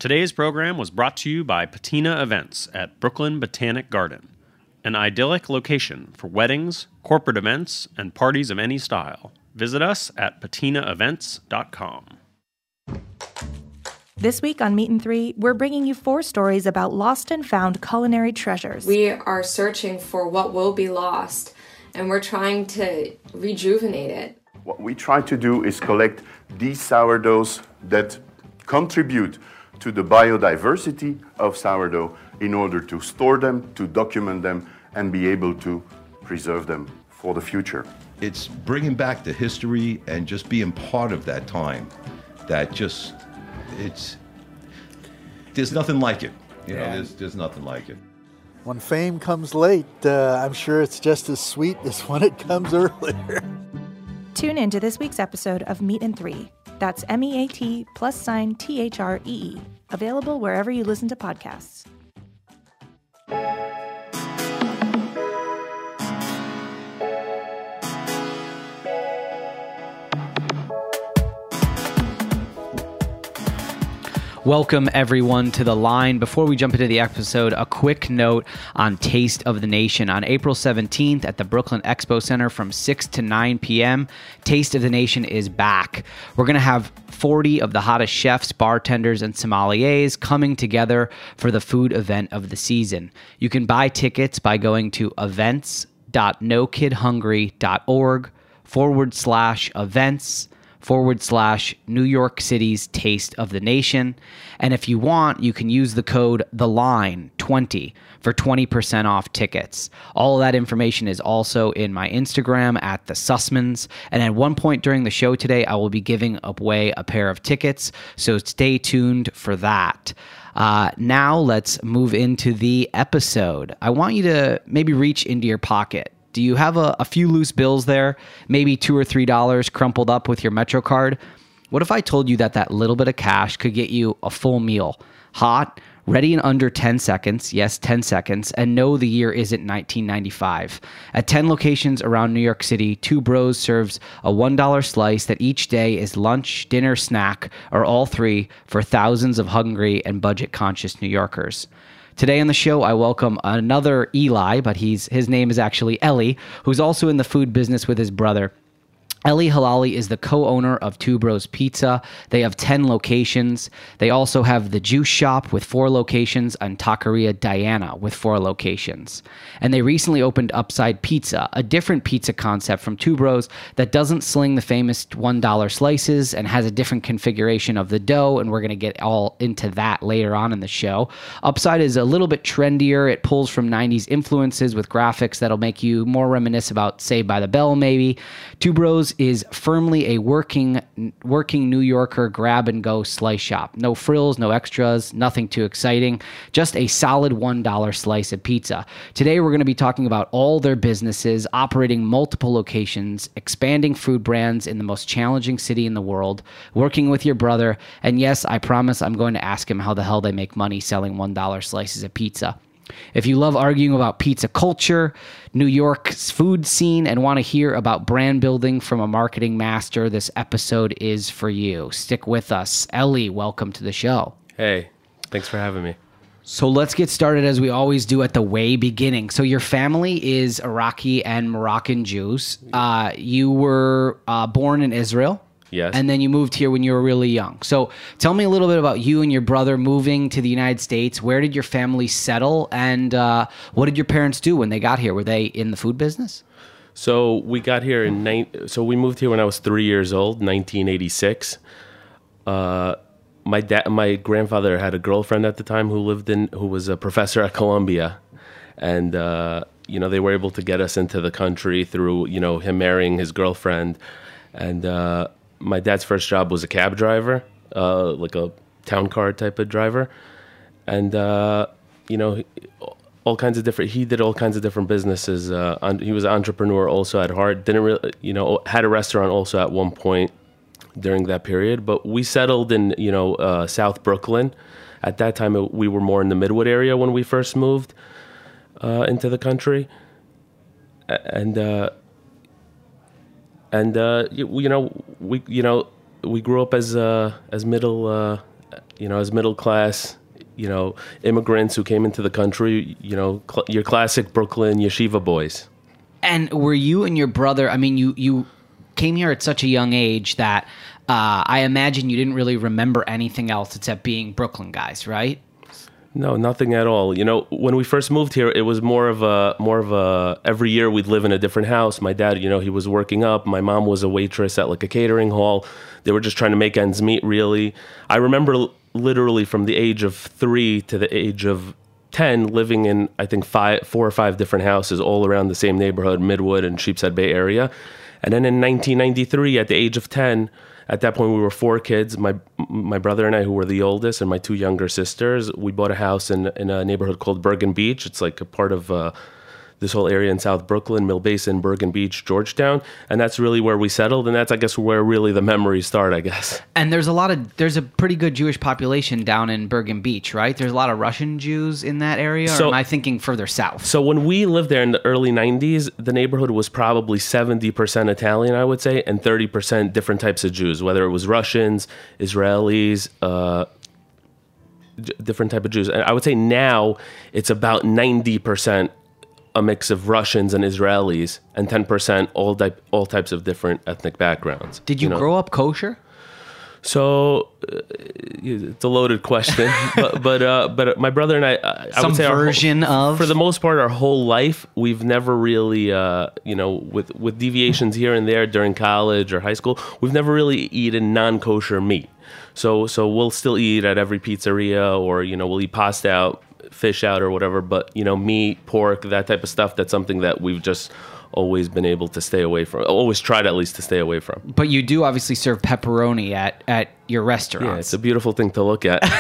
Today's program was brought to you by Patina Events at Brooklyn Botanic Garden, an idyllic location for weddings, corporate events, and parties of any style. Visit us at patinaevents.com. This week on Meat and Three, we're bringing you 4 stories about lost and found culinary treasures. We are searching for what will be lost, and we're trying to rejuvenate it. What we try to do is collect these sourdoughs that contribute to the biodiversity of sourdough in order to store them, to document them, and be able to preserve them for the future. It's bringing back the history and just being part of that time. There's nothing like it. There's nothing like it. When fame comes late, I'm sure it's just as sweet as when it comes earlier. Tune in to this week's episode of Meat and Three. That's MEAT+THREE. Available wherever you listen to podcasts. Welcome, everyone, to The Line. Before we jump into the episode, a quick note on Taste of the Nation. On April 17th at the Brooklyn Expo Center from 6 to 9 p.m., Taste of the Nation is back. We're going to have 40 of the hottest chefs, bartenders, and sommeliers coming together for the food event of the season. You can buy tickets by going to events.nokidhungry.org/events/New York City's Taste of the Nation. And if you want, you can use the code THELINE20 for 20% off tickets. All of that information is also in my Instagram at the Sussmans. And at one point during the show today, I will be giving away a pair of tickets, so stay tuned for that. Now let's move into the episode. I want you to maybe reach into your pocket. Do you have a few loose bills there? Maybe $2 or $3 crumpled up with your MetroCard? What if I told you that little bit of cash could get you a full meal? Hot, ready in under 10 seconds. Yes, 10 seconds. And no, the year isn't 1995. At 10 locations around New York City, Two Bros serves a $1 slice that each day is lunch, dinner, snack, or all three for thousands of hungry and budget-conscious New Yorkers. Today on the show, I welcome another Eli, but his name is actually Eli, who's also in the food business with his brother. Eli Halali is the co-owner of Two Bros Pizza. They have 10 locations. They also have the Juice Shop with 4 locations and Taqueria Diana with 4 locations. And they recently opened Upside Pizza, a different pizza concept from Two Bros that doesn't sling the famous $1 slices and has a different configuration of the dough, and we're going to get all into that later on in the show. Upside is a little bit trendier. It pulls from 90s influences with graphics that'll make you more reminisce about Saved by the Bell, maybe. Two Bros is firmly a working New Yorker grab-and-go slice shop. No frills, no extras, nothing too exciting. Just a solid $1 slice of pizza. Today, we're going to be talking about all their businesses, operating multiple locations, expanding food brands in the most challenging city in the world, working with your brother, and yes, I promise I'm going to ask him how the hell they make money selling $1 slices of pizza. If you love arguing about pizza culture, New York's food scene, and want to hear about brand building from a marketing master, this episode is for you. Stick with us. Eli, welcome to the show. Hey, thanks for having me. So let's get started as we always do at the way beginning. So your family is Iraqi and Moroccan Jews. You were born in Israel. Yes. And then you moved here when you were really young. So tell me a little bit about you and your brother moving to the United States. Where did your family settle? And what did your parents do when they got here? Were they in the food business? So we got here we moved here when I was 3 years old, 1986. My grandfather had a girlfriend at the time who was a professor at Columbia. And, they were able to get us into the country through, him marrying his girlfriend. And, my dad's first job was a cab driver, like a town car type of driver. And, all kinds of different, he did all kinds of different businesses. He was an entrepreneur also at heart. Didn't really, had a restaurant also at one point during that period. But we settled in, South Brooklyn. At that time, we were more in the Midwood area when we first moved into the country. We grew up as as middle class, immigrants who came into the country, your classic Brooklyn yeshiva boys. And were you and your brother, I mean, you came here at such a young age that I imagine you didn't really remember anything else except being Brooklyn guys, right? No, nothing at all. When we first moved here, it was more of a every year we'd live in a different house. My dad, he was working up. My mom was a waitress at like a catering hall. They were just trying to make ends meet, really. I remember literally from the age of 3 to the age of 10 living in, I think, 4 or 5 different houses all around the same neighborhood, Midwood and Sheepshead Bay area. And then in 1993, at the age of 10, at that point, we were 4 kids, my brother and I, who were the oldest, and my 2 younger sisters. We bought a house in a neighborhood called Bergen Beach. It's like a part of this whole area in South Brooklyn, Mill Basin, Bergen Beach, Georgetown. And that's really where we settled. And that's, I guess, where really the memories start, I guess. And there's a pretty good Jewish population down in Bergen Beach, right? There's a lot of Russian Jews in that area, or am I thinking further south? So when we lived there in the early 90s, the neighborhood was probably 70% Italian, I would say, and 30% different types of Jews, whether it was Russians, Israelis, different type of Jews. And I would say now it's about 90% a mix of Russians and Israelis, and 10% all types of different ethnic backgrounds. Did you grow up kosher? So it's a loaded question, but my brother and I Some would say version of, for the most part, our whole life we've never really, with deviations here and there during college or high school, we've never really eaten non-kosher meat. So we'll still eat at every pizzeria, or we'll eat pasta out, fish out, or whatever, but meat, pork, that type of stuff, that's something that we've just always been able to stay away from, always tried at least to stay away from. But you do obviously serve pepperoni at your restaurants. Yeah, it's a beautiful thing to look at.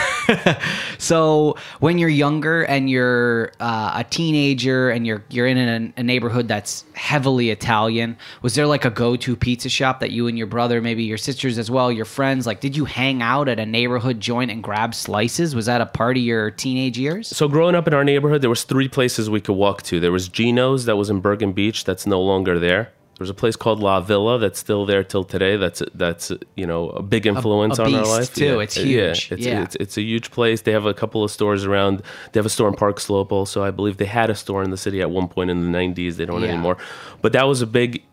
So when you're younger and you're a teenager and you're in a neighborhood that's heavily Italian, was there like a go-to pizza shop that you and your brother, maybe your sisters as well, your friends, like did you hang out at a neighborhood joint and grab slices? Was that a part of your teenage years? So growing up in our neighborhood, there was 3 places we could walk to. There was Gino's that was in Bergen Beach, that's no longer there. There's a place called La Villa that's still there till today. That's a big influence on our life too. It's huge. It's a huge place. They have a couple of stores around. They have a store in Park Slope also. I believe they had a store in the city at one point in the 90s. They don't anymore. But that was a big,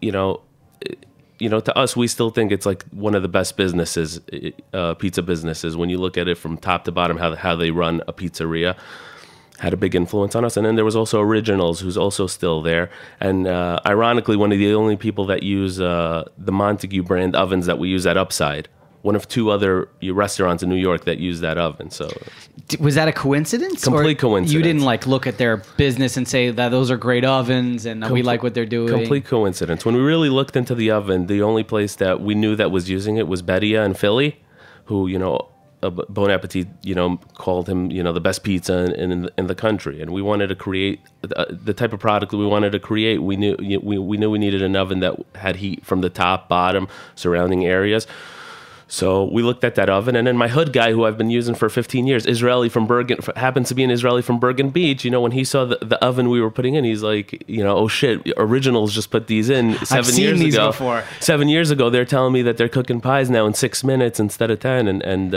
to us, we still think it's like one of the best businesses, pizza businesses. When you look at it from top to bottom, how they run a pizzeria. Had a big influence on us. And then there was also Originals, who's also still there. And ironically, one of the only people that use the Montague brand ovens that we use at Upside. One of 2 other restaurants in New York that use that oven. So, was that a coincidence? Complete coincidence. You didn't look at their business and say that those are great ovens and we like what they're doing? Complete coincidence. When we really looked into the oven, the only place that we knew that was using it was Bedia in Philly, who, Bon Appetit, called him, the best pizza in the country, and we wanted to create the type of product that we wanted to create. We knew we needed an oven that had heat from the top, bottom, surrounding areas. So we looked at that oven, and then my hood guy, who I've been using for 15 years, happens to be an Israeli from Bergen Beach. When he saw the oven we were putting in, he's like, oh shit, Originals just put these in 7 years ago. I've seen these before. 7 years ago, they're telling me that they're cooking pies now in 6 minutes instead of 10,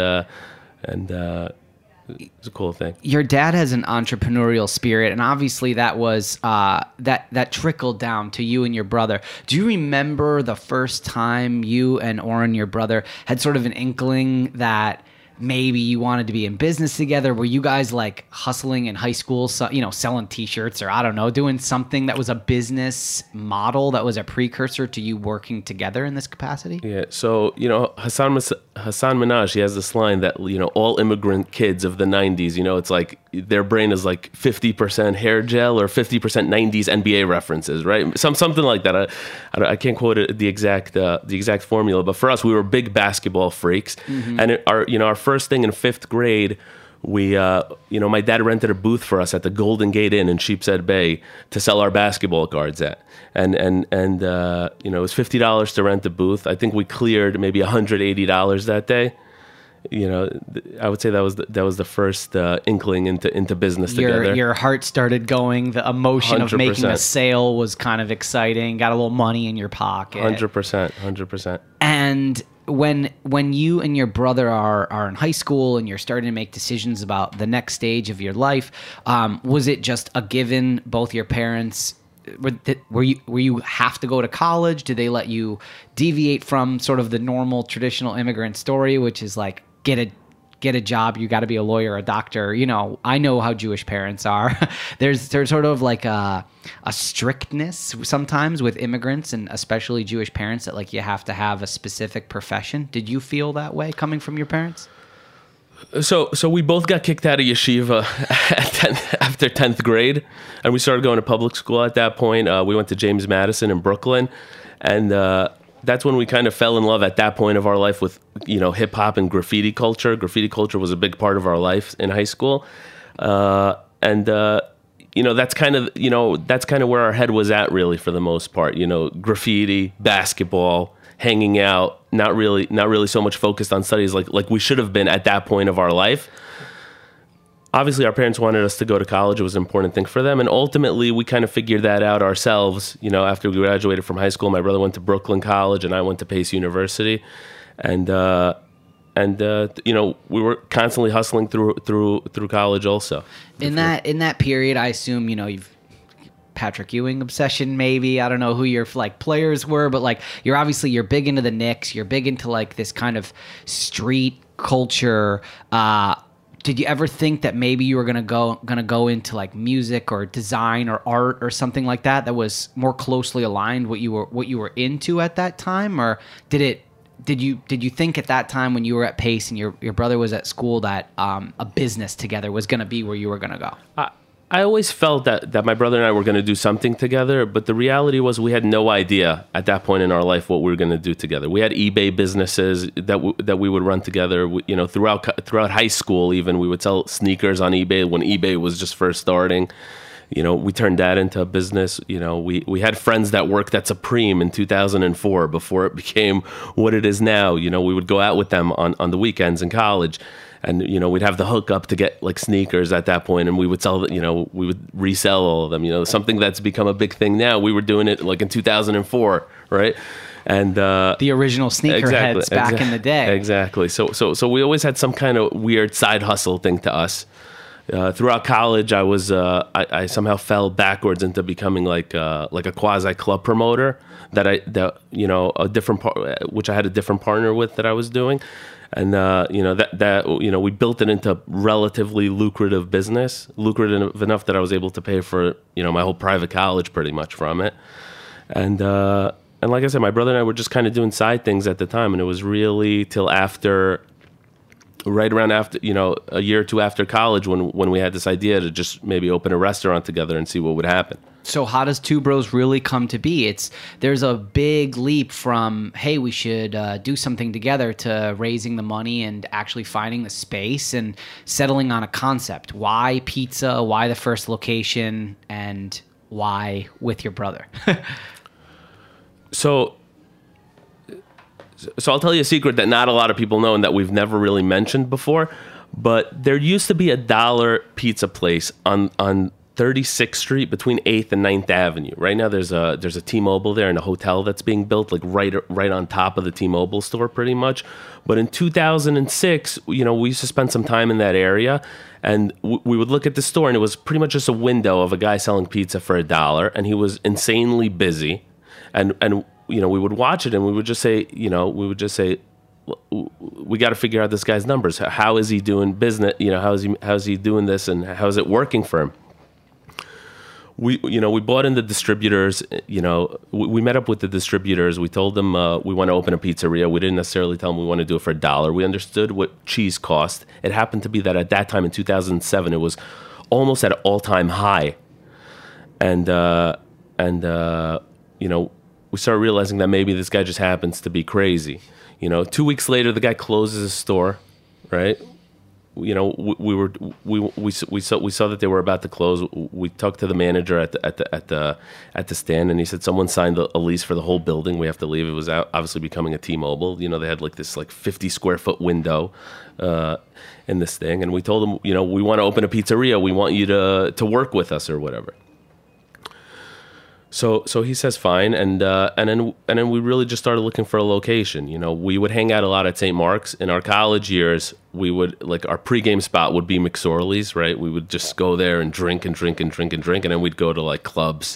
and it's a cool thing. Your dad has an entrepreneurial spirit, and obviously that was that trickled down to you and your brother. Do you remember the first time you and Oren, your brother, had sort of an inkling that maybe you wanted to be in business together? Were you guys like hustling in high school, selling T-shirts, or I don't know, doing something that was a business model that was a precursor to you working together in this capacity? Yeah. So Hassan Minhaj, he has this line that all immigrant kids of the 90s, it's like their brain is like 50% hair gel or 50% 90s NBA references, right? Something like that. I can't quote the exact formula, but for us, we were big basketball freaks, and our first thing in 5th grade, we my dad rented a booth for us at the Golden Gate Inn in Sheepshead Bay to sell our basketball cards at, and it was $50 to rent the booth. I think we cleared maybe $180 that day. I would say that was the first inkling into business together. Your heart started going. The emotion 100%. Of making a sale was kind of exciting. Got a little money in your pocket. 100%. And when you and your brother are in high school and you're starting to make decisions about the next stage of your life, was it just a given? Both your parents, were you have to go to college? Did they let you deviate from sort of the normal traditional immigrant story, which is like get a job, you got to be a lawyer, a doctor? You know, I know how Jewish parents are. There's sort of like a strictness sometimes with immigrants, and especially Jewish parents, that like you have to have a specific profession. Did you feel that way coming from your parents? So we both got kicked out of yeshiva after 10th grade, and we started going to public school at that point. We went to James Madison in Brooklyn, and that's when we kind of fell in love at that point of our life with, you know, hip hop and graffiti culture. Graffiti culture was a big part of our life in high school. You know, that's kind of where our head was at really for the most part, you know, graffiti, basketball, hanging out, not really so much focused on studies like we should have been at that point of our life. Obviously, our parents wanted us to go to college. It was an important thing for them. And ultimately, we kind of figured that out ourselves. You know, after we graduated from high school, my brother went to Brooklyn College and I went to Pace University. And you know, we were constantly hustling through college also. In that period, I assume, you know, you've Patrick Ewing obsession, maybe. I don't know who your like players were, but like you're big into the Knicks. You're big into like this kind of street culture. Did you ever think that maybe you were gonna go into like music or design or art or something like that was more closely aligned what you were into at that time? Or did you think at that time when you were at Pace and your brother was at school that a business together was gonna be where you were gonna go? I always felt that my brother and I were going to do something together, but the reality was we had no idea at that point in our life what we were going to do together. We had eBay businesses that we would run together. You know, throughout high school, even we would sell sneakers on eBay when eBay was just first starting. You know, we turned that into a business. You know, we had friends that worked at Supreme in 2004 before it became what it is now. You know, we would go out with them on the weekends in college. And, you know, we'd have the hookup to get like sneakers at that point, and we would sell, you know, we would resell all of them, you know, something that's become a big thing now. We were doing it like in 2004, right? And the original sneakerheads back in the day. Exactly. So we always had some kind of weird side hustle thing to us. Throughout college, I somehow fell backwards into becoming like a quasi club promoter which I had a different partner with that I was doing. And, you know, we built it into relatively lucrative business, lucrative enough that I was able to pay for, you know, my whole private college pretty much from it. And like I said, my brother and I were just kind of doing side things at the time. And it was really till right around after, you know, a year or two after college when we had this idea to just maybe open a restaurant together and see what would happen. So how does Two Bros really come to be? There's a big leap from, hey, we should do something together, to raising the money and actually finding the space and settling on a concept. Why pizza? Why the first location? And why with your brother? So I'll tell you a secret that not a lot of people know and that we've never really mentioned before. But there used to be a $1 pizza place on 36th Street between 8th and 9th Avenue. Right now there's a T-Mobile there and a hotel that's being built like right on top of the T-Mobile store pretty much. But in 2006, you know, we used to spend some time in that area, and we would look at the store, and it was pretty much just a window of a guy selling pizza for $1, and he was insanely busy. And you know, we would watch it and we would just say, we got to figure out this guy's numbers. How is he doing business? You know, how is he doing this, and how is it working for him? We bought in the distributors. You know, we met up with the distributors. We told them we want to open a pizzeria. We didn't necessarily tell them we want to do it for $1. We understood what cheese cost. It happened to be that at that time in 2007, it was almost at an all-time high. And you know, we started realizing that maybe this guy just happens to be crazy. You know, 2 weeks later, the guy closes his store, right? You know, we saw that they were about to close. We talked to the manager at the stand, and he said someone signed a lease for the whole building. We have to leave. It was obviously becoming a T-Mobile. You know, they had like this 50 square foot window in this thing, and we told them, you know, we want to open a pizzeria. We want you to work with us or whatever. So he says fine, and then we really just started looking for a location. You know, we would hang out a lot at St. Mark's. In our college years, we would, like, our pregame spot would be McSorley's, right? We would just go there and drink, and then we'd go to like clubs.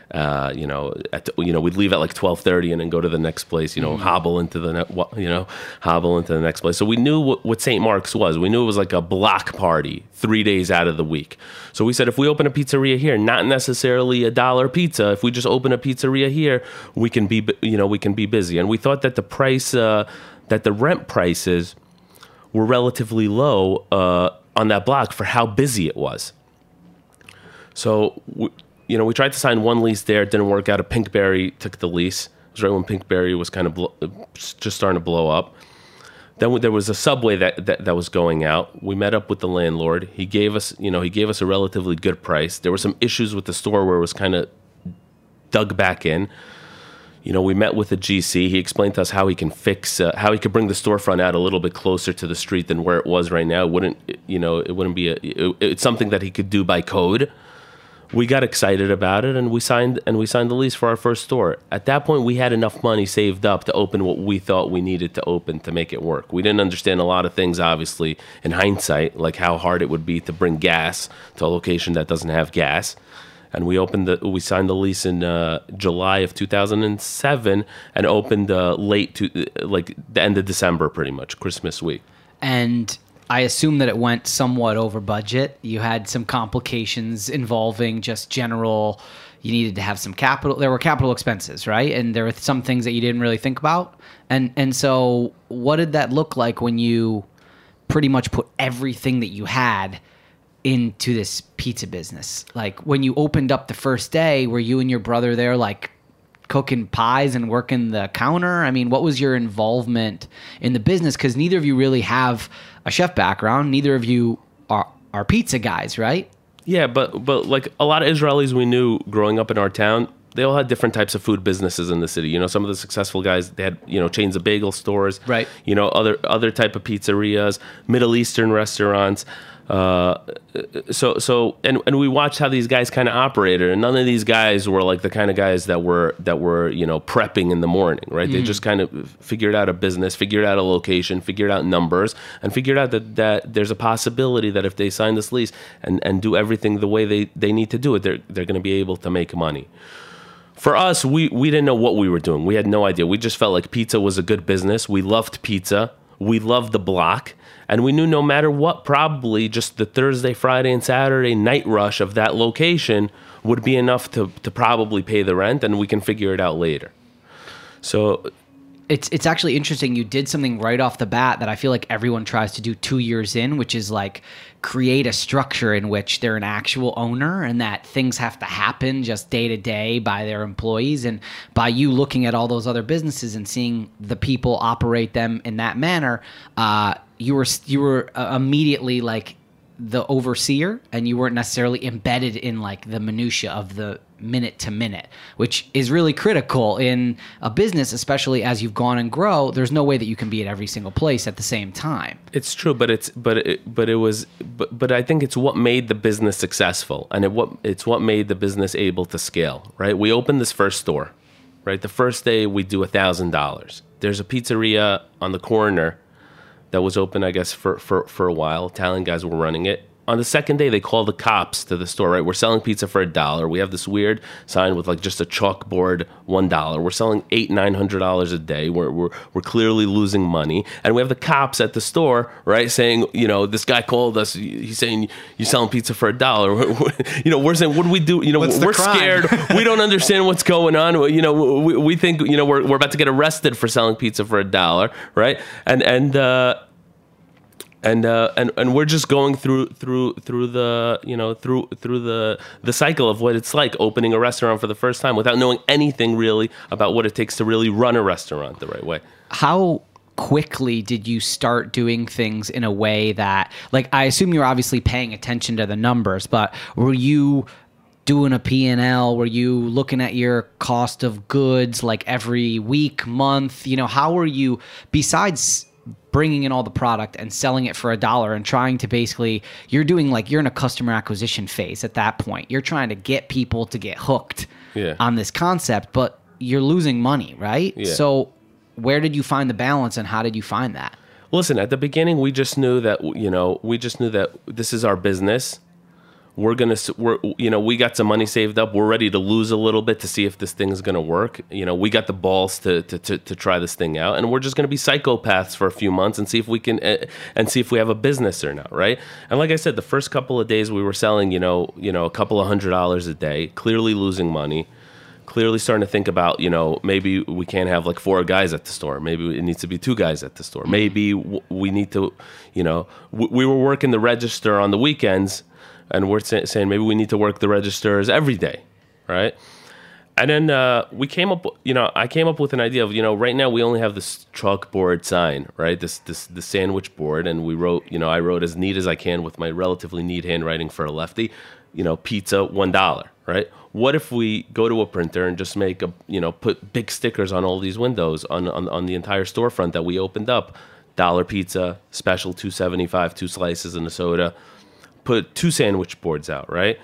We'd leave at like 12:30 and then go to the next place. Hobble into the next place. So we knew what St. Mark's was. We knew it was like a block party 3 days out of the week. So we said, if we open a pizzeria here, not necessarily $1 pizza, if we just open a pizzeria here, we can be busy. And we thought that the rent prices were relatively low on that block for how busy it was. So we tried to sign one lease there. It didn't work out. A Pinkberry took the lease. It was right when Pinkberry was kind of just starting to blow up. Then there was a Subway that was going out. We met up with the landlord. He gave us a relatively good price. There were some issues with the store where it was kind of dug back in. We met with the GC. He explained to us how he can how he could bring the storefront out a little bit closer to the street than where it was right now. It's something that he could do by code. We got excited about it, and we signed the lease for our first store. At that point, we had enough money saved up to open what we thought we needed to open to make it work. We didn't understand a lot of things, obviously, in hindsight, like how hard it would be to bring gas to a location that doesn't have gas. And we signed the lease in July of 2007 and opened late to like the end of December, pretty much, Christmas week. And I assume that it went somewhat over budget. You had some complications involving just general, you needed to have some capital. There were capital expenses, right? And there were some things that you didn't really think about. And so what did that look like when you pretty much put everything that you had into this pizza business? Like, when you opened up the first day, were you and your brother there, like, cooking pies and working the counter? I mean, what was your involvement in the business? Because neither of you really have a chef background. Neither of you are pizza guys, right? Yeah, but like a lot of Israelis we knew growing up in our town, they all had different types of food businesses in the city. Some of the successful guys, they had, chains of bagel stores, right? Other type of pizzerias, Middle Eastern restaurants. So we watched how these guys kind of operated, and none of these guys were like the kind of guys that were prepping in the morning, right? They just kind of figured out a business, figured out a location, figured out numbers, and figured out that there's a possibility that if they sign this lease and do everything the way they need to do it, they're going to be able to make money. For us, we didn't know what we were doing. We had no idea. We just felt like pizza was a good business. We loved pizza. We loved the block. And we knew no matter what, probably just the Thursday, Friday, and Saturday night rush of that location would be enough to probably pay the rent, and we can figure it out later. So it's actually interesting. You did something right off the bat that I feel like everyone tries to do 2 years in, which is like create a structure in which they're an actual owner and that things have to happen just day to day by their employees. And by you looking at all those other businesses and seeing the people operate them in that manner, you were immediately like the overseer, and you weren't necessarily embedded in like the minutia of the minute to minute, which is really critical in a business, especially as you've gone and grow. There's no way that you can be at every single place at the same time. It's true, but I think it's what made the business successful, and it's what made the business able to scale. Right? We opened this first store. Right, the first day we do $1,000. There's a pizzeria on the corner that was open, I guess, for a while. Italian guys were running it. On the second day, they call the cops to the store, right? We're selling pizza for $1. We have this weird sign with like just a chalkboard, $1. We're selling $800-900 a day. We're clearly losing money. And we have the cops at the store, right, saying, this guy called us. He's saying, you're selling pizza for $1. We're saying, what do we do? We're scared. We don't understand what's going on. We think, we're about to get arrested for selling pizza for $1, right? And we're just going through the cycle of what it's like opening a restaurant for the first time without knowing anything really about what it takes to really run a restaurant the right way. How quickly did you start doing things in a way that, like, I assume you're obviously paying attention to the numbers, but were you doing a P&L? Were you looking at your cost of goods like every week, month? How were you, besides bringing in all the product and selling it for $1 and trying to basically, you're in a customer acquisition phase at that point. You're trying to get people to get hooked on this concept, but you're losing money, right? Yeah. So where did you find the balance, and how did you find that? Listen, at the beginning, we just knew that, this is our business. We got some money saved up. We're ready to lose a little bit to see if this thing is going to work. We got the balls to try this thing out, and we're just going to be psychopaths for a few months and see if we can, and see if we have a business or not, right? And like I said, the first couple of days we were selling, a couple of $100 a day, clearly losing money. Clearly starting to think about, maybe we can't have like 4 guys at the store. Maybe it needs to be 2 guys at the store. Maybe we need to, we were working the register on the weekends, and we're saying maybe we need to work the registers every day, right? And then we came up, I came up with an idea of, right now we only have this chalkboard sign, right? The sandwich board, and we wrote, I wrote as neat as I can with my relatively neat handwriting for a lefty, pizza $1, right? What if we go to a printer and just make put big stickers on all these windows on the entire storefront that we opened up? $1 pizza, special $2.75, 2 slices and a soda. Put 2 sandwich boards out, right?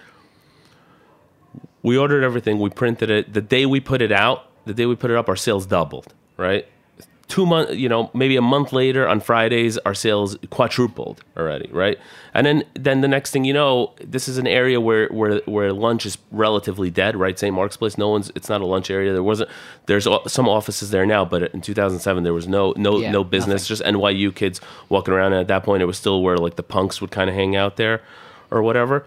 We ordered everything. We printed it. The day we put it up, our sales doubled, right? 2 months, maybe a month later on Fridays, our sales quadrupled already, right? And then the next thing you know, this is an area where lunch is relatively dead, right? St. Mark's Place, it's not a lunch area. There's some offices there now, but in 2007 there was no business, nothing. Just NYU kids walking around. And at that point, it was still where like the punks would kind of hang out there, or whatever.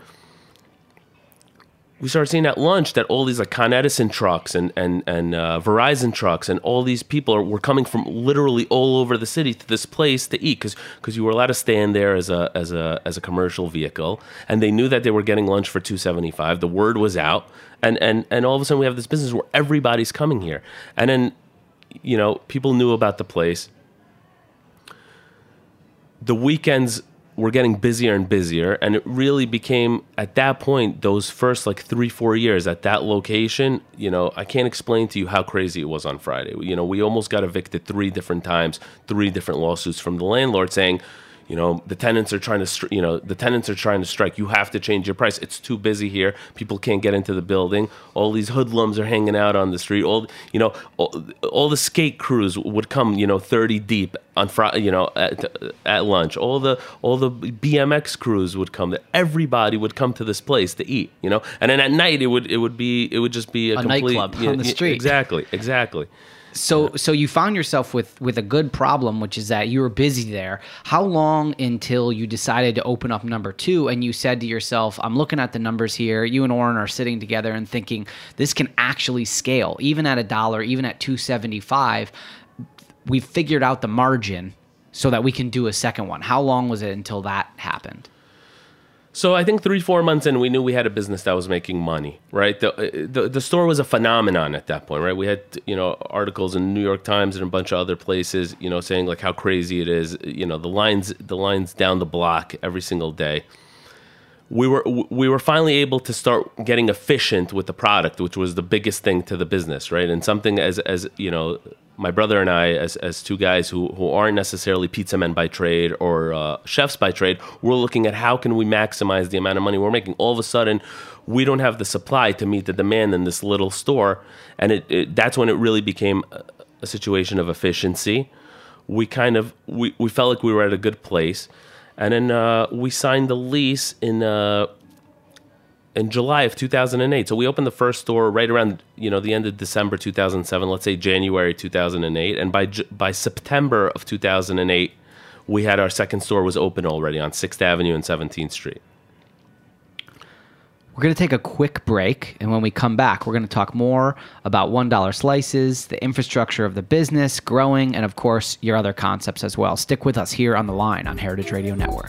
We started seeing at lunch that all these like Con Edison trucks and Verizon trucks and all these people were coming from literally all over the city to this place to eat because you were allowed to stand there as a commercial vehicle, and they knew that they were getting lunch for $2.75. The word was out, and all of a sudden we have this business where everybody's coming here, and then people knew about the place. The weekends were getting busier and busier, and it really became, at that point, those first like 3-4 years at that location, I can't explain to you how crazy it was on Friday. We almost got evicted 3 different times, 3 different lawsuits from the landlord saying, the tenants are trying to strike. You have to change your price. It's too busy here. People can't get into the building. All these hoodlums are hanging out on the street. All the skate crews would come, 30 deep on Friday, at lunch. All the BMX crews would come. Everybody would come to this place to eat, And then at night it would just be a complete nightclub on the street. Exactly. So you found yourself with a good problem, which is that you were busy there. How long until you decided to open up number 2 and you said to yourself, I'm looking at the numbers here. You and Oren are sitting together and thinking this can actually scale. Even at $1, even at $2.75, we've figured out the margin so that we can do a second one. How long was it until that happened? So I think 3-4 months in, we knew we had a business that was making money, right? The store was a phenomenon at that point, right? We had, articles in the New York Times and a bunch of other places, saying like how crazy it is, the lines down the block every single day. We were finally able to start getting efficient with the product, which was the biggest thing to the business, right? And something as my brother and I, as 2 guys who aren't necessarily pizza men by trade or chefs by trade, we're looking at how can we maximize the amount of money we're making. All of a sudden, we don't have the supply to meet the demand in this little store, and that's when it really became a situation of efficiency. We felt like we were at a good place, and then we signed the lease in July of 2008. So we opened the first store right around, the end of December 2007, let's say January 2008. And by September of 2008, we had our second store was open already on 6th Avenue and 17th Street. We're going to take a quick break, and when we come back, we're going to talk more about $1 slices, the infrastructure of the business, growing, and of course, your other concepts as well. Stick with us here on The Line on Heritage Radio Network.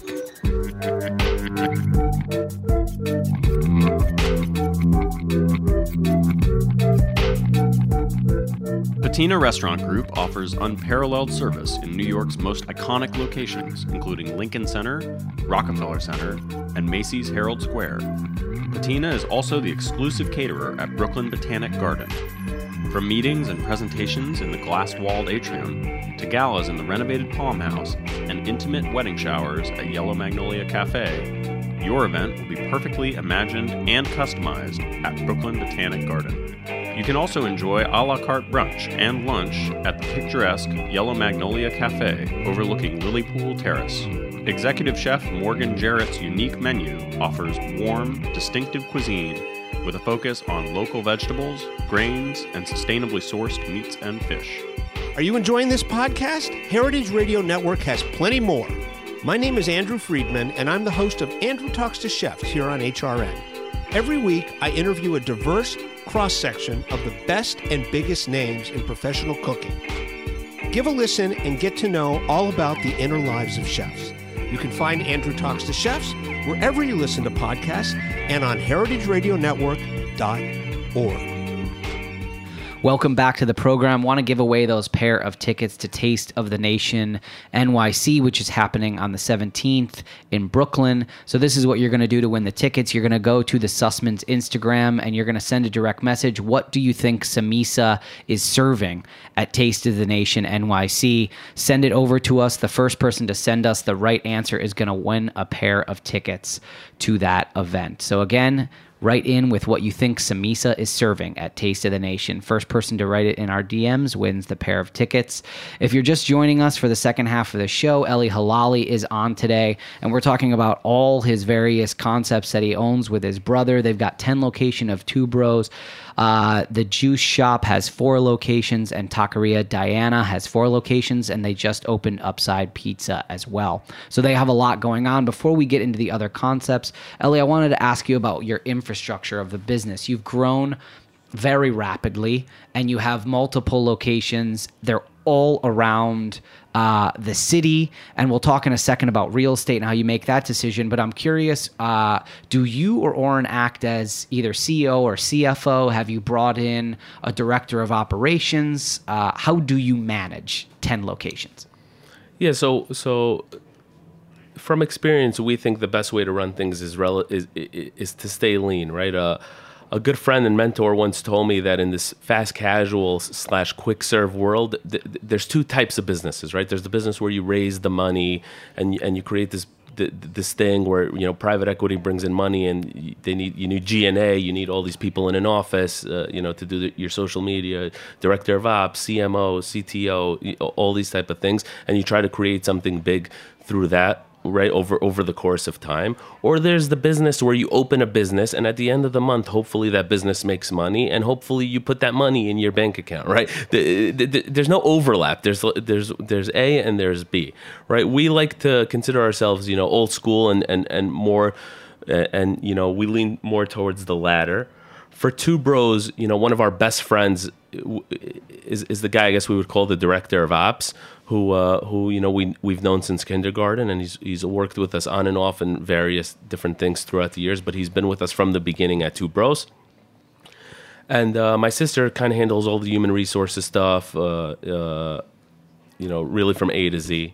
Patina Restaurant Group offers unparalleled service in New York's most iconic locations, including Lincoln Center, Rockefeller Center, and Macy's Herald Square. Patina is also the exclusive caterer at Brooklyn Botanic Garden. From meetings and presentations in the glass-walled atrium to galas in the renovated Palm House and intimate wedding showers at Yellow Magnolia Cafe, your event will be perfectly imagined and customized at Brooklyn Botanic Garden. You can also enjoy a la carte brunch and lunch at the picturesque Yellow Magnolia Cafe overlooking Lilypool Terrace. Executive Chef Morgan Jarrett's unique menu offers warm, distinctive cuisine with a focus on local vegetables, grains, and sustainably sourced meats and fish. Are you enjoying this podcast? Heritage Radio Network has plenty more. My name is Andrew Friedman, and I'm the host of Andrew Talks to Chefs here on HRN. Every week, I interview a diverse cross-section of the best and biggest names in professional cooking. Give a listen and get to know all about the inner lives of chefs. You can find Andrew Talks to Chefs wherever you listen to podcasts and on heritageradionetwork.org. Welcome back to the program. Want to give away those pair of tickets to Taste of the Nation NYC, which is happening on the 17th in Brooklyn. So this is what you're going to do to win the tickets. You're going to go to the Sussman's Instagram and you're going to send a direct message. What do you think Samisa is serving at Taste of the Nation NYC? Send it over to us. The first person to send us the right answer is going to win a pair of tickets to that event. So again, write in with what you think Samisa is serving at Taste of the Nation. First person to write it in our DMs wins the pair of tickets. If you're just joining us for the second half of the show, Eli Halali is on today, and we're talking about all his various concepts that he owns with his brother. They've got 10 locations of Two Bros. The Juice Shop has 4 locations, and Taqueria Diana has 4 locations, and they just opened Upside Pizza as well. So they have a lot going on. Before we get into the other concepts, Ellie, I wanted to ask you about your infrastructure of the business. You've grown very rapidly, and you have multiple locations. They're all around the city, and we'll talk in a second about real estate and how you make that decision. But I'm curious, do you or Oren act as either CEO or CFO? Have you brought in a director of operations? How do you manage 10 locations? Yeah, so from experience, we think the best way to run things is to stay lean, right? A good friend and mentor once told me that in this fast casual / quick serve world, there's 2 types of businesses, right? There's the business where you raise the money and you create this thing where, you know, private equity brings in money and you need G&A, you need all these people in an office, to do your social media, director of ops, CMO, CTO, all these type of things, and you try to create something big through that, right, over the course of time. Or there's the business where you open a business and at the end of the month, hopefully that business makes money and hopefully you put that money in your bank account, right? There's no overlap. There's A and there's B, right? We like to consider ourselves, old school and more, and we lean more towards the latter. For Two Bros, one of our best friends is the guy I guess we would call the director of ops, who we've known since kindergarten, and he's worked with us on and off in various different things throughout the years, but he's been with us from the beginning at Two Bros. And my sister kind of handles all the human resources stuff, really from A to Z.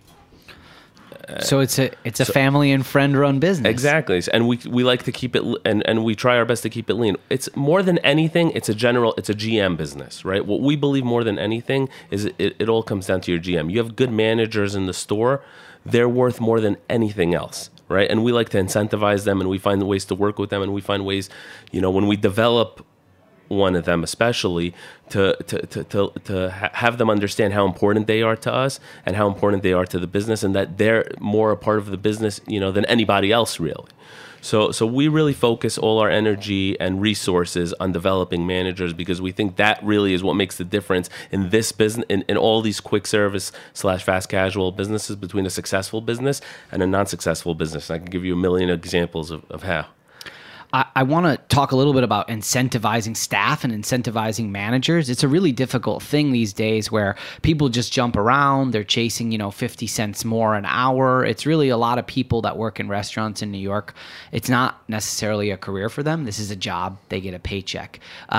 So it's a family and friend run business. Exactly. And we like to keep it, and we try our best to keep it lean. It's more than anything, it's a GM business, right? What we believe more than anything is it all comes down to your GM. You have good managers in the store, they're worth more than anything else, right? And we like to incentivize them, and we find ways to work with them, and we find ways, when we develop one of them especially, to have them understand how important they are to us and how important they are to the business, and that they're more a part of the business, than anybody else really. So we really focus all our energy and resources on developing managers, because we think that really is what makes the difference in this business, in all these quick service / fast casual businesses, between a successful business and a non-successful business. I can give you a million examples of how. I want to talk a little bit about incentivizing staff and incentivizing managers. It's a really difficult thing these days where people just jump around. They're chasing, 50 cents more an hour. It's really a lot of people that work in restaurants in New York. It's not necessarily a career for them. This is a job. They get a paycheck.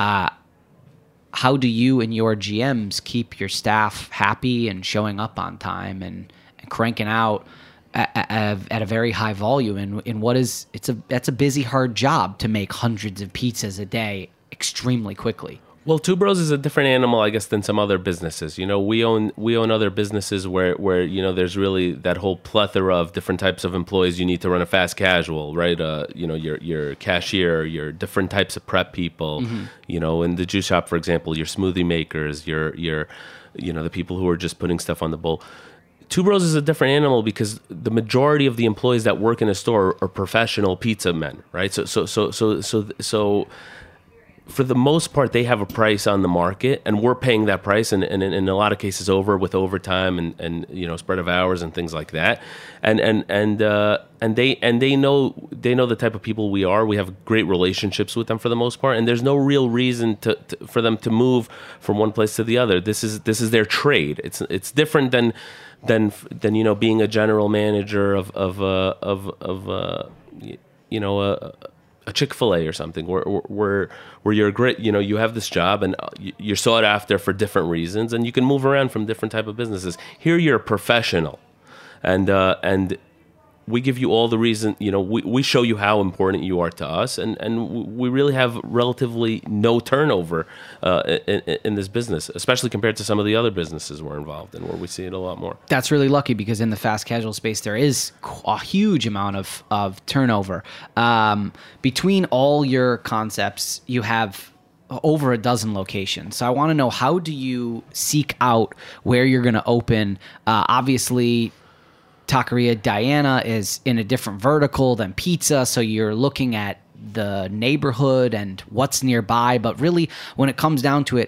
How do you and your GMs keep your staff happy and showing up on time and cranking out at a very high volume, in what that's a busy, hard job to make hundreds of pizzas a day extremely quickly? Well, Two Bros is a different animal, I guess, than some other businesses. You know, we own other businesses where you know there's really that whole plethora of different types of employees. You need to run a fast casual, right? You know, your cashier, your different types of prep people. You know, in the juice shop, for example, your smoothie makers, your you know, the people who are just putting stuff on the bowl. Two Bros is a different animal because the majority of the employees that work in a store are professional pizza men, right? So for the most part, they have a price on the market, and we're paying that price, and in a lot of cases over with overtime and you know, spread of hours and things like that. And they know the type of people we are. We have great relationships with them for the most part, and there's no real reason for them to move from one place to the other. This is their trade. It's different than you know, being a general manager of you know, a Chick-fil-A or something, where you're great, you know, you have this job and you're sought after for different reasons, and you can move around from different type of businesses. Here, you're a professional, and we give you all the reason. You know, we show you how important you are to us, and we really have relatively no turnover in this business, especially compared to some of the other businesses we're involved in, where we see it a lot more. That's really lucky, because in the fast casual space, there is a huge amount of turnover. Between all your concepts, you have over a dozen locations. So I want to know, how do you seek out where you're going to open? Obviously, Taqueria Diana is in a different vertical than pizza, so you're looking at the neighborhood and what's nearby. But really, when it comes down to it,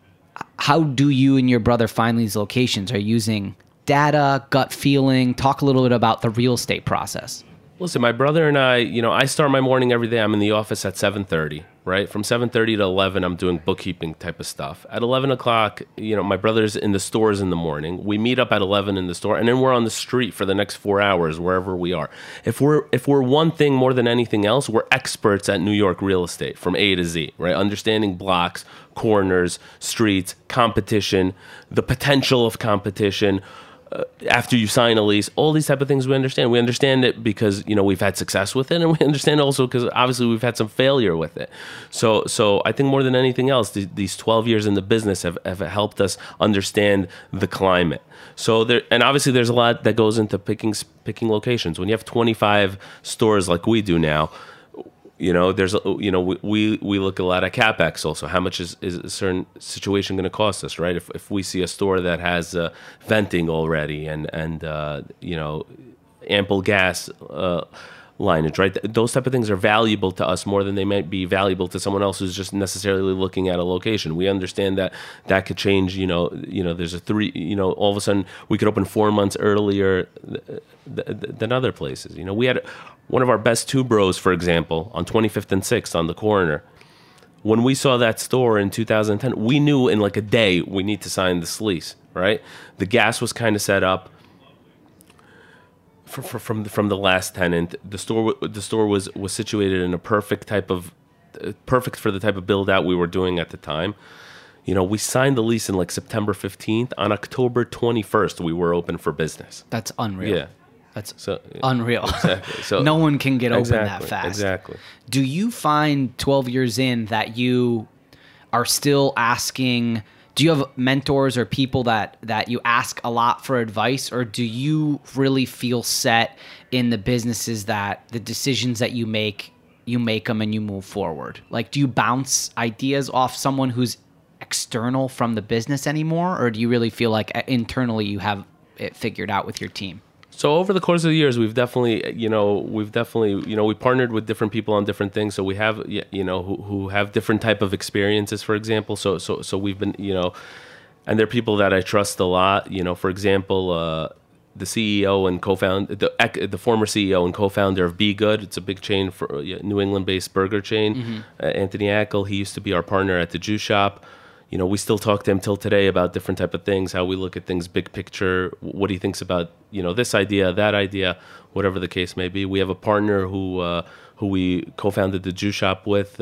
how do you and your brother find these locations? Are you using data, gut feeling? Talk a little bit about the real estate process. Listen, my brother and I, you know, I start my morning every day. I'm in the office at 7:30, right? From 7:30 to 11, I'm doing bookkeeping type of stuff. At 11 o'clock, you know, my brother's in the stores in the morning. We meet up at 11 in the store, and then we're on the street for the next 4 hours, wherever we are. If we're one thing more than anything else, we're experts at New York real estate from A to Z, right? Understanding blocks, corners, streets, competition, the potential of competition, after you sign a lease, all these type of things we understand. We understand it because, you know, we've had success with it, and we understand also because obviously we've had some failure with it. So I think more than anything else, these 12 years in the business have helped us understand the climate. So and obviously there's a lot that goes into picking locations. When you have 25 stores like we do now, you know, there's, you know, we look a lot at CapEx also. How much is a certain situation going to cost us, right? If we see a store that has venting already and you know, ample gas lineage, right? Those type of things are valuable to us more than they might be valuable to someone else who's just necessarily looking at a location. We understand that could change. You know, there's you know, all of a sudden we could open 4 months earlier than other places. You know, we had one of our best Two Bros, for example, on 25th and 6th on the corner. When we saw that store in 2010, we knew in like a day we need to sign this lease, right? The gas was kind of set up from the last tenant. The store was situated in a perfect for the type of build out we were doing at the time. You know, we signed the lease in like September 15th. On October 21st, we were open for business. That's unreal. Yeah. That's unreal. Exactly. So no one can get open that fast. Exactly. Do you find 12 years in that you are still asking, do you have mentors or people that you ask a lot for advice, or do you really feel set in the businesses that the decisions that you make them and you move forward? Like, do you bounce ideas off someone who's external from the business anymore, or do you really feel like internally you have it figured out with your team? So over the course of the years, we've definitely, we partnered with different people on different things. So we have, you know, who have different type of experiences, for example. So we've been, you know, and they're people that I trust a lot. You know, for example, the CEO and co-founder, the former CEO and co-founder of Be Good. It's a big chain for New England-based burger chain. Mm-hmm. Anthony Ackel. He used to be our partner at the Juice Shop. You know, we still talk to him till today about different type of things, how we look at things big picture, what he thinks about, you know, this idea, that idea, whatever the case may be. We have a partner who we co-founded the Juice Shop with,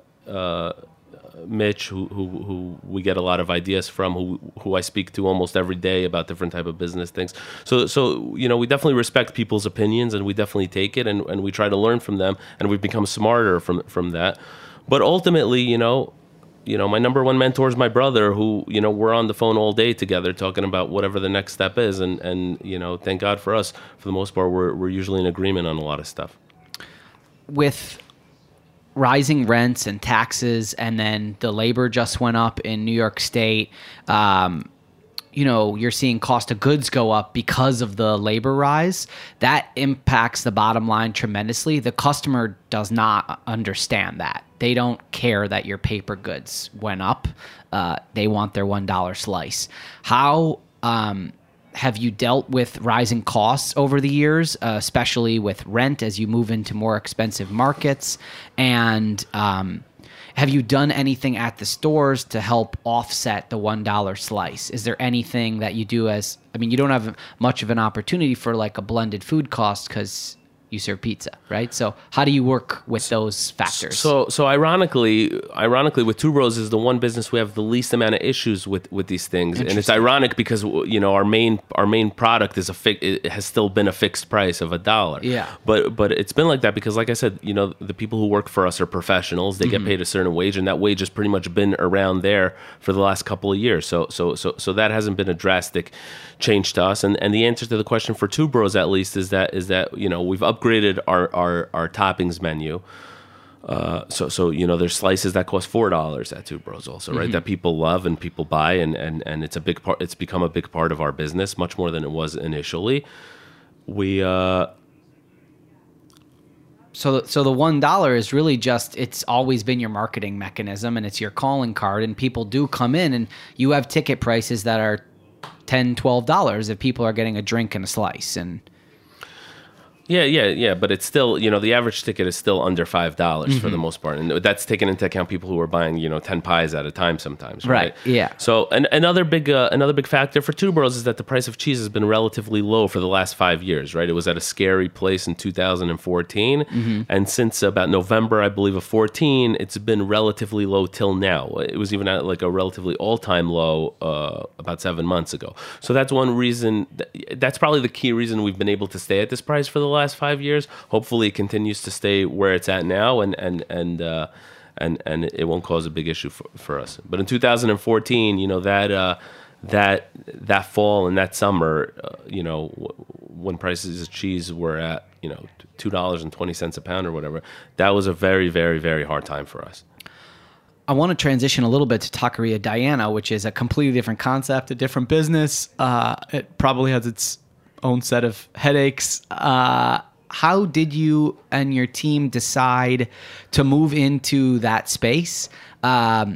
Mitch, who we get a lot of ideas from, who I speak to almost every day about different type of business things. So you know, we definitely respect people's opinions, and we definitely take it, and we try to learn from them, and we've become smarter from that. But ultimately, you know, my number one mentor is my brother, who, we're on the phone all day together talking about whatever the next step is. And thank God for us, for the most part, we're usually in agreement on a lot of stuff. With rising rents and taxes, and then the labor just went up in New York State, you're seeing cost of goods go up because of the labor rise. That impacts the bottom line tremendously. The customer does not understand that. They don't care that your paper goods went up. They want their $1 slice. How have you dealt with rising costs over the years, especially with rent as you move into more expensive markets? And have you done anything at the stores to help offset the $1 slice? Is there anything that you do you don't have much of an opportunity for like a blended food cost because you serve pizza, right? So how do you work with those factors? So ironically, with Two Bros is the one business we have the least amount of issues with these things, and it's ironic because our main product is it has still been a fixed price of $1. Yeah. But it's been like that because, like I said, the people who work for us are professionals. They get paid a certain wage, and that wage has pretty much been around there for the last couple of years. So that hasn't been a drastic change to us. And the answer to the question for Two Bros at least is that we've upgraded our toppings menu. So there's slices that cost $4 at Two Bros also, right? That people love and people buy, and it's a big part. It's become a big part of our business, much more than it was initially. So the $1 is really just, it's always been your marketing mechanism, and it's your calling card, and people do come in, and you have ticket prices that are $10, $12 if people are getting a drink and a slice. And Yeah, but it's still, the average ticket is still under $5 for the most part. And that's taken into account people who are buying, 10 pies at a time sometimes, right? Yeah. So another big factor for Two Bros is that the price of cheese has been relatively low for the last 5 years, right? It was at a scary place in 2014. And since about November, I believe, of 2014, it's been relatively low till now. It was even at like a relatively all-time low about 7 months ago. So that's one reason, that's probably the key reason we've been able to stay at this price for the last 5 years. Hopefully it continues to stay where it's at now, and it won't cause a big issue for us. But in 2014, that fall and that summer, when prices of cheese were at $2.20 a pound or whatever, that was a very, very, very hard time for us. I want to transition a little bit to Taqueria Diana, which is a completely different concept, a different business. It probably has its own set of headaches. How did you and your team decide to move into that space, and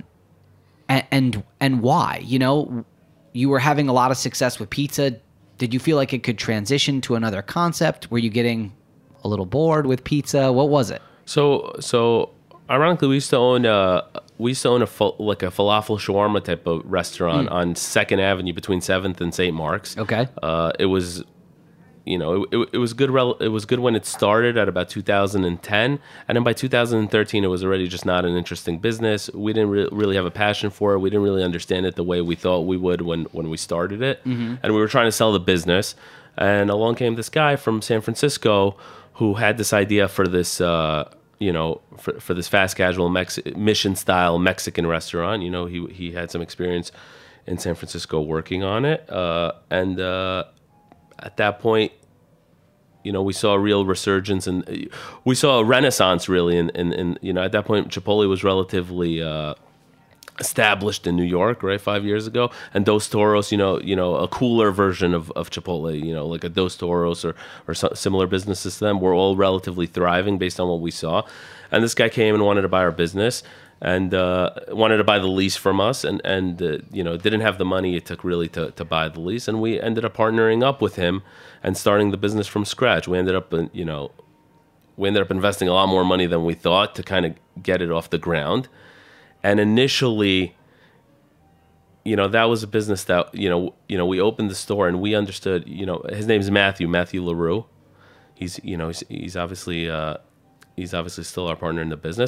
why? You were having a lot of success with pizza. Did you feel like it could transition to another concept? Were you getting a little bored with pizza? What was it? So ironically, we used to own a falafel shawarma type of restaurant on 2nd Avenue between 7th and St. Mark's. Okay. It was, it was good. It was good when it started at about 2010, and then by 2013, it was already just not an interesting business. We didn't really have a passion for it. We didn't really understand it the way we thought we would when we started it, and we were trying to sell the business. And along came this guy from San Francisco who had this idea for this. For this fast casual mission style Mexican restaurant. He had some experience in San Francisco working on it, and at that point, we saw a real resurgence, and we saw a renaissance really. In at that point, Chipotle was relatively established in New York, right, 5 years ago, and Dos Toros, a cooler version of Chipotle, like a Dos Toros or similar businesses to them, were all relatively thriving based on what we saw. And this guy came and wanted to buy our business, and wanted to buy the lease from us, and didn't have the money it took really to buy the lease, and we ended up partnering up with him and starting the business from scratch. We ended up investing a lot more money than we thought to kind of get it off the ground. And initially, that was a business that, we opened the store and we understood, his name's Matthew LaRue. He's obviously still our partner in the business.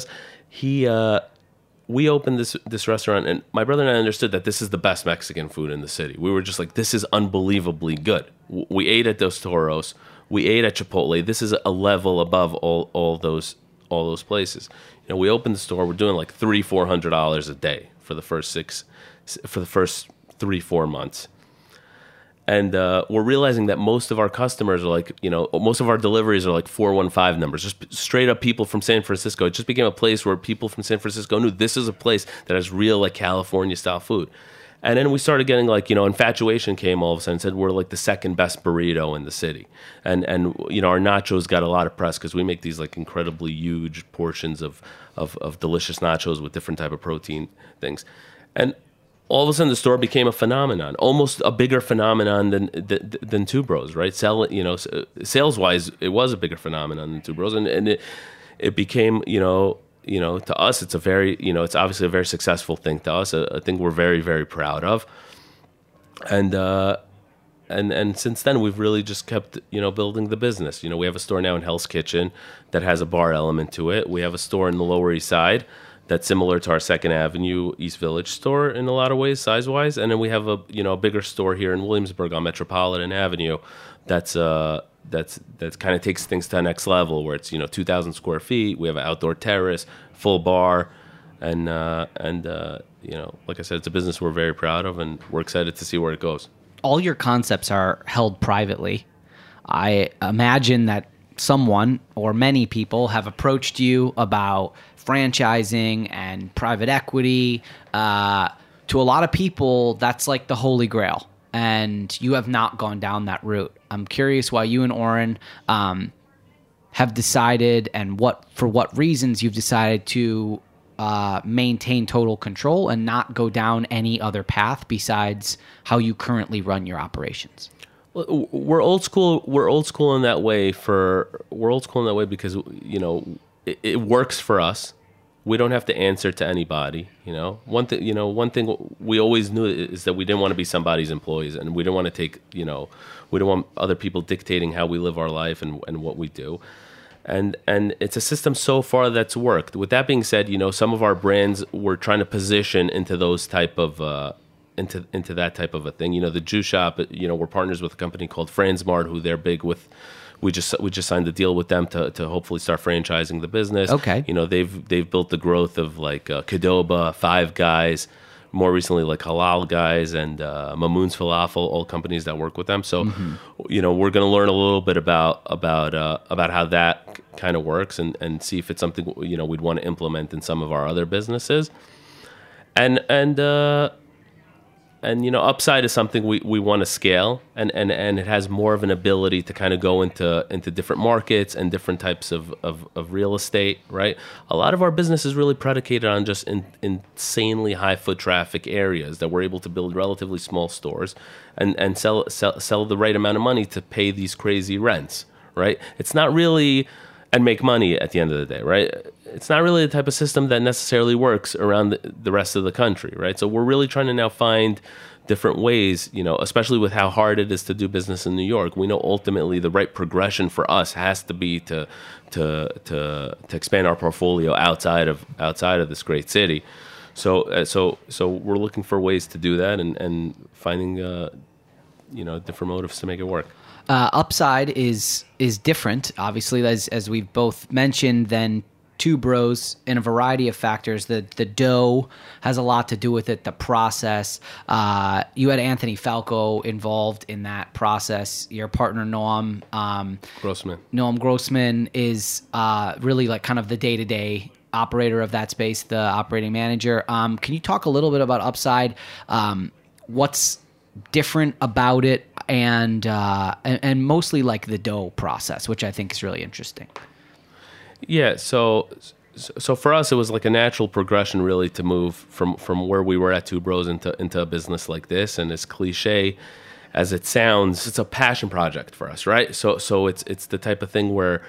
We opened this restaurant, and my brother and I understood that this is the best Mexican food in the city. We were just like, this is unbelievably good. We ate at Dos Toros. We ate at Chipotle. This is a level above all those all those places. You know, we opened the store. We're doing like $300-400 a day for the first 3-4 months. And we're realizing that most of our customers are like, you know, most of our deliveries are like 415 numbers, just straight up people from San Francisco. It just became a place where people from San Francisco knew this is a place that has real like California style food. And then we started getting like, you know, Infatuation came all of a sudden and said we're like the second best burrito in the city. And you know, our nachos got a lot of press because we make these like incredibly huge portions of delicious nachos with different type of protein things. And all of a sudden the store became a phenomenon, almost a bigger phenomenon than Two Bros, right? Sales wise, it was a bigger phenomenon than Two Bros. And it became, you know, to us, it's a very, you know, it's obviously a very successful thing to us, a thing we're very, very proud of. And since then, we've really just kept, you know, building the business. You know, we have a store now in Hell's Kitchen that has a bar element to it. We have a store in the Lower East Side that's similar to our 2nd Avenue East Village store in a lot of ways, size-wise. And then we have a bigger store here in Williamsburg on Metropolitan Avenue that's kind of takes things to the next level, where it's, you know, 2,000 square feet. We have an outdoor terrace, full bar, and you know, like I said, it's a business we're very proud of, and we're excited to see where it goes. All your concepts are held privately. I imagine that someone or many people have approached you about franchising and private equity. To a lot of people, that's like the holy grail, and you have not gone down that route. I'm curious why you and Oren have decided, and for what reasons you've decided to maintain total control and not go down any other path besides how you currently run your operations. We're old school. We're old school in that way. We're old school in that way because, you know, it works for us. We don't have to answer to anybody. You know, one thing we always knew is that we didn't want to be somebody's employees, and we didn't want to take, you know, we don't want other people dictating how we live our life and what we do. And it's a system so far that's worked. With that being said, you know, some of our brands we're trying to position into those type of into that type of a thing. You know, the Jew Shop, you know, we're partners with a company called Franzmart, who they're big with. We just signed a deal with them to hopefully start franchising the business. Okay. You know, they've built the growth of like Qdoba, Five Guys, more recently like Halal Guys and Mamoun's Falafel, all companies that work with them. So, you know, we're going to learn a little bit about how that kind of works and see if it's something, you know, we'd want to implement in some of our other businesses. And you know, Upside is something we want to scale, and it has more of an ability to kind of go into different markets and different types of real estate, right? A lot of our business is really predicated on just insanely high foot traffic areas that we're able to build relatively small stores and sell the right amount of money to pay these crazy rents, right? It's not really, and make money at the end of the day, right? It's not really the type of system that necessarily works around the rest of the country, right? So we're really trying to now find different ways, you know, especially with how hard it is to do business in New York. We know ultimately the right progression for us has to be to expand our portfolio outside of this great city. So we're looking for ways to do that and finding you know, different motives to make it work. Upside is different, obviously, as we've both mentioned, than Two Bros in a variety of factors. The dough has a lot to do with it, the process. You had Anthony Falco involved in that process. Your partner, Noam Grossman. Noam Grossman is really like kind of the day-to-day operator of that space, the operating manager. Can you talk a little bit about Upside? What's different about it, and mostly like the dough process, which I think is really interesting. Yeah, so for us, it was like a natural progression, really, to move from where we were at Two Bros into a business like this. And as cliche as it sounds, it's a passion project for us, right? So it's the type of thing where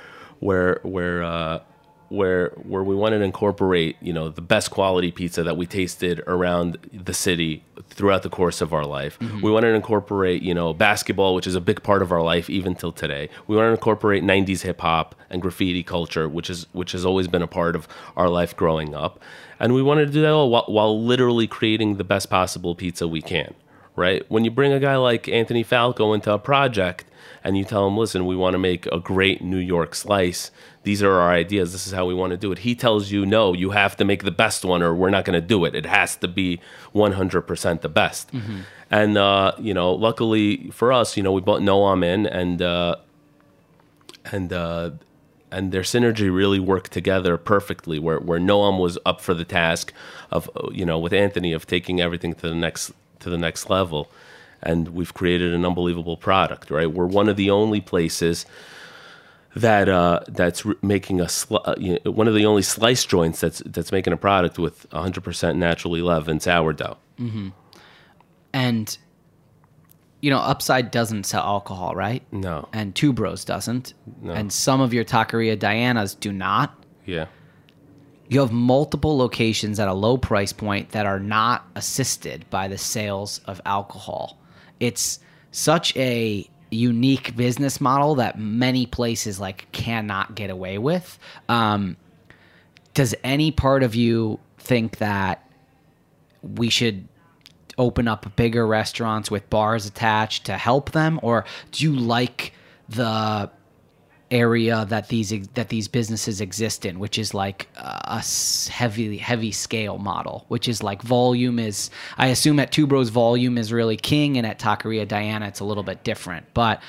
we wanted to incorporate, you know, the best quality pizza that we tasted around the city throughout the course of our life. Mm-hmm. We wanted to incorporate, you know, basketball, which is a big part of our life even till today. We wanted to incorporate 90s hip hop and graffiti culture, which has always been a part of our life growing up. And we wanted to do that all while literally creating the best possible pizza we can, right? When you bring a guy like Anthony Falco into a project, and you tell him, listen, we want to make a great New York slice. These are our ideas. This is how we want to do it. He tells you, no, you have to make the best one or we're not going to do it. It has to be 100% the best. And, luckily for us, we bought Noam in and their synergy really worked together perfectly where Noam was up for the task of, with Anthony of taking everything to the next level. And we've created an unbelievable product, right? We're one of the only places that's making one of the only slice joints that's making a product with 100% naturally leavened sourdough. And Upside doesn't sell alcohol, right? No. And Two Bros doesn't. No. And some of your Taqueria Dianas do not. Yeah. You have multiple locations at a low price point that are not assisted by the sales of alcohol. It's such a unique business model that many places cannot get away with. Does any part of you think that we should open up bigger restaurants with bars attached to help them, or do you like the area that these businesses exist in, which is a heavy scale model, which is volume is, I assume at Two Bros volume is really king, and at Taqueria Diana it's a little bit different, but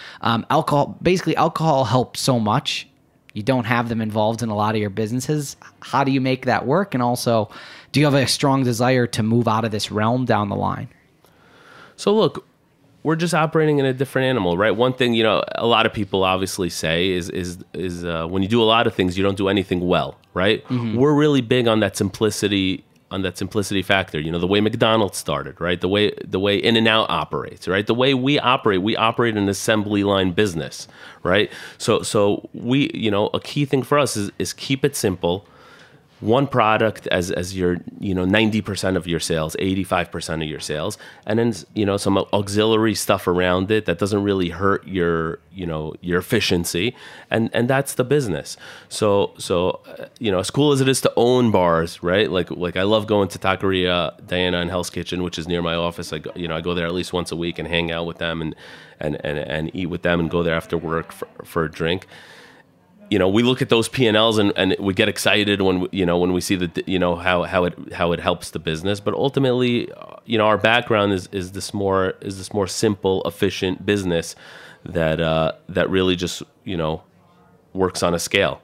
alcohol helps so much. You don't have them involved in a lot of your businesses. How do you make that work? And also, do you have a strong desire to move out of this realm down the line? So look, we're just operating in a different animal, right? One thing, a lot of people obviously say is when you do a lot of things, you don't do anything well, right? We're really big on that simplicity factor. The way McDonald's started, right? The way In-N-Out operates, right? The way we operate an assembly line business, right? So we, a key thing for us is keep it simple. One product as your 90% of your sales, 85% of your sales, and then some auxiliary stuff around it that doesn't really hurt your efficiency, and that's the business. So as cool as it is to own bars, right? Like I love going to Taqueria Diana and Hell's Kitchen, which is near my office. I go there at least once a week and hang out with them and eat with them and go there after work for a drink. We look at those P&Ls and we get excited when we see how it helps the business. But ultimately, our background is this more simple, efficient business that really just works on a scale.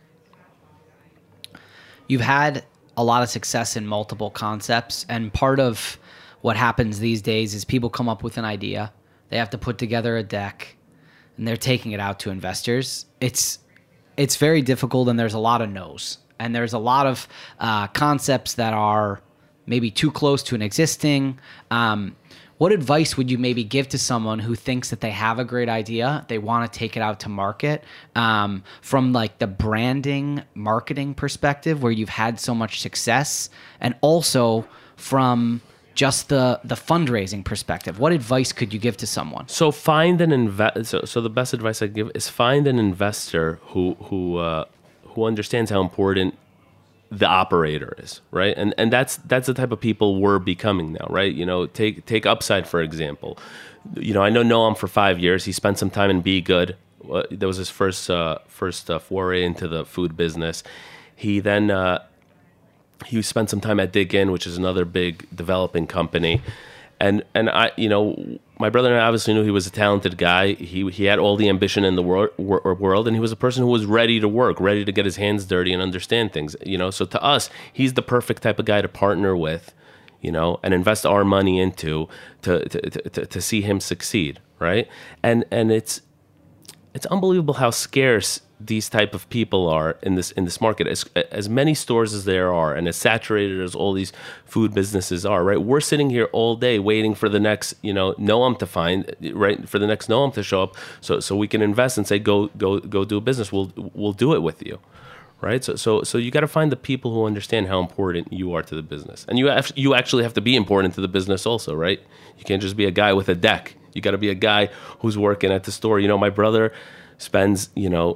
You've had a lot of success in multiple concepts, and part of what happens these days is people come up with an idea, they have to put together a deck, and they're taking it out to investors. It's very difficult, and there's a lot of no's. And there's a lot of concepts that are maybe too close to an existing. What advice would you maybe give to someone who thinks that they have a great idea, they want to take it out to market, from the branding, marketing perspective where you've had so much success, and also from just the fundraising perspective? What advice could you give to someone? So find an So the best advice I give is find an investor who understands how important the operator is, right? And that's the type of people we're becoming now, right? Take Upside for example. I know Noam for 5 years. He spent some time in Be Good. That was his first foray into the food business. He then he spent some time at Dig In, which is another big developing company. And I, my brother and I obviously knew he was a talented guy. He had all the ambition in the world, and he was a person who was ready to work, ready to get his hands dirty and understand things. So to us, he's the perfect type of guy to partner with, and invest our money into to see him succeed, right? And it's unbelievable how scarce these type of people are in this market. As many stores as there are, and as saturated as all these food businesses are, right? We're sitting here all day waiting for the next, Noam to find, right? For the next Noam to show up, so we can invest and say, go do a business. We'll do it with you, right? So you got to find the people who understand how important you are to the business, and you actually have to be important to the business also, right? You can't just be a guy with a deck. You got to be a guy who's working at the store. My brother spends,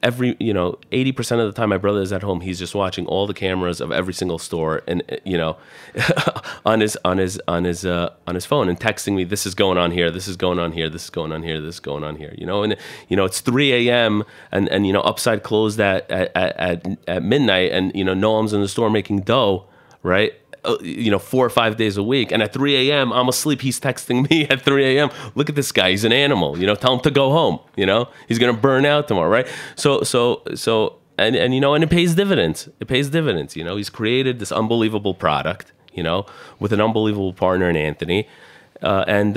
every, 80% of the time my brother is at home, he's just watching all the cameras of every single store, and on his phone, and texting me, this is going on here, this is going on here, this is going on here, this is going on here, and it's 3 a.m. and Upside closed at midnight, and Noam's in the store making dough, right? 4 or 5 days a week, and at 3 a.m. I'm asleep. He's texting me at 3 a.m. Look at this guy. He's an animal. Tell him to go home. He's gonna burn out tomorrow, right? So, and it pays dividends. It pays dividends. He's created this unbelievable product. With an unbelievable partner in Anthony, it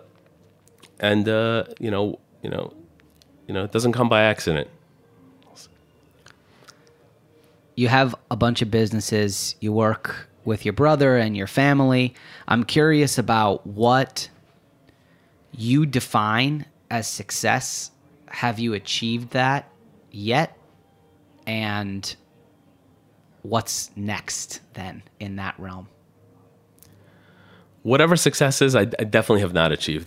doesn't come by accident. You have a bunch of businesses. You work with your brother and your family. I'm curious about what you define as success. Have you achieved that yet? And what's next then in that realm? Whatever success is, I definitely have not achieved.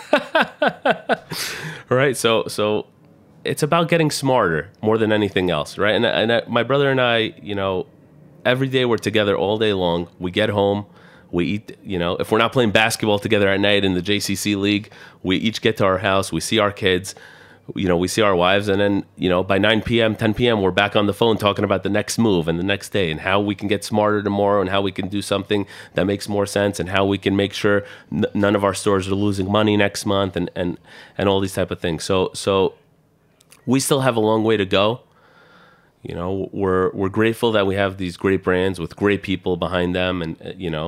Right? So it's about getting smarter more than anything else, right? And my brother and I, every day we're together all day long. We get home, we eat, if we're not playing basketball together at night in the JCC league, we each get to our house, we see our kids, we see our wives, and then, by 9 p.m., 10 p.m., we're back on the phone talking about the next move and the next day and how we can get smarter tomorrow and how we can do something that makes more sense and how we can make sure none of our stores are losing money next month and all these type of things. So we still have a long way to go. We're grateful that we have these great brands with great people behind them, and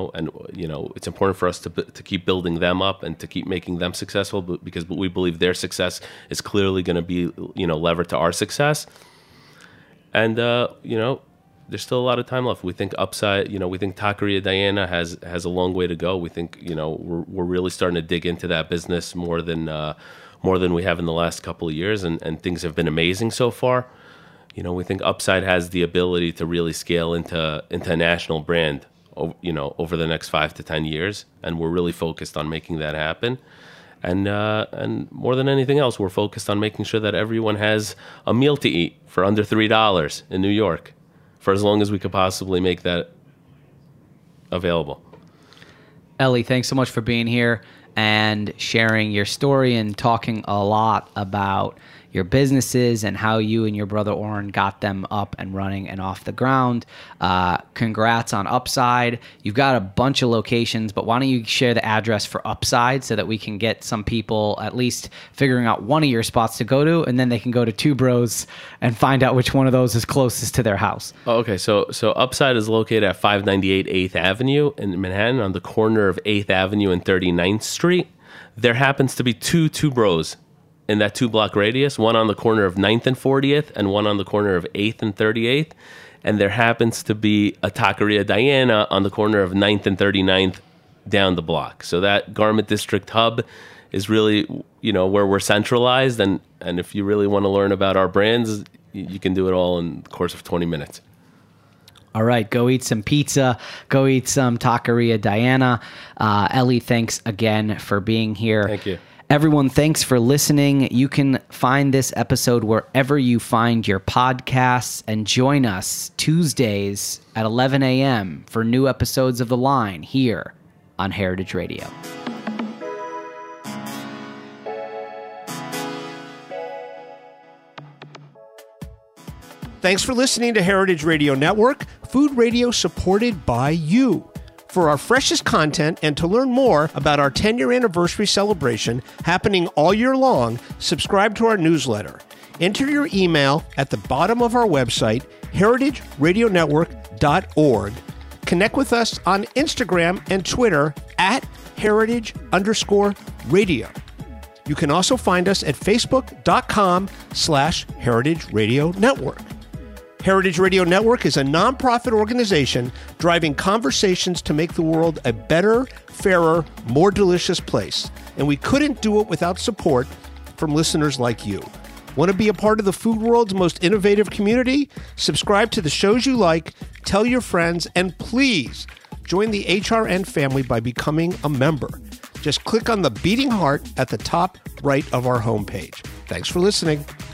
it's important for us to keep building them up and to keep making them successful, because we believe their success is clearly going to be levered to our success. And there's still a lot of time left. We think Upside, we think Taqueria Diana has a long way to go. We think we're really starting to dig into that business more than we have in the last couple of years, and things have been amazing so far. We think Upside has the ability to really scale into a national brand, over the next 5 to 10 years, and we're really focused on making that happen. And more than anything else, we're focused on making sure that everyone has a meal to eat for under $3 in New York, for as long as we could possibly make that available. Ellie, thanks so much for being here and sharing your story and talking a lot about your businesses and how you and your brother Oren got them up and running and off the ground. Congrats on Upside. You've got a bunch of locations, but why don't you share the address for Upside so that we can get some people at least figuring out one of your spots to go to, and then they can go to Two Bros and find out which one of those is closest to their house. Oh, okay, so Upside is located at 598 8th Avenue in Manhattan, on the corner of 8th Avenue and 39th Street. There happens to be Two Bros in that 2-block radius, one on the corner of 9th and 40th and one on the corner of 8th and 38th. And there happens to be a Taqueria Diana on the corner of 9th and 39th down the block. So that Garment District hub is really, where we're centralized. And if you really want to learn about our brands, you can do it all in the course of 20 minutes. All right, go eat some pizza. Go eat some Taqueria Diana. Ellie, thanks again for being here. Thank you. Everyone, thanks for listening. You can find this episode wherever you find your podcasts, and join us Tuesdays at 11 a.m. for new episodes of The Line here on Heritage Radio. Thanks for listening to Heritage Radio Network, food radio supported by you. For our freshest content and to learn more about our 10-year anniversary celebration happening all year long, subscribe to our newsletter. Enter your email at the bottom of our website, heritageradionetwork.org. Connect with us on Instagram and Twitter at @heritage_radio. You can also find us at facebook.com/Heritage Radio Network. Heritage Radio Network is a nonprofit organization driving conversations to make the world a better, fairer, more delicious place. And we couldn't do it without support from listeners like you. Want to be a part of the food world's most innovative community? Subscribe to the shows you like, tell your friends, and please join the HRN family by becoming a member. Just click on the beating heart at the top right of our homepage. Thanks for listening.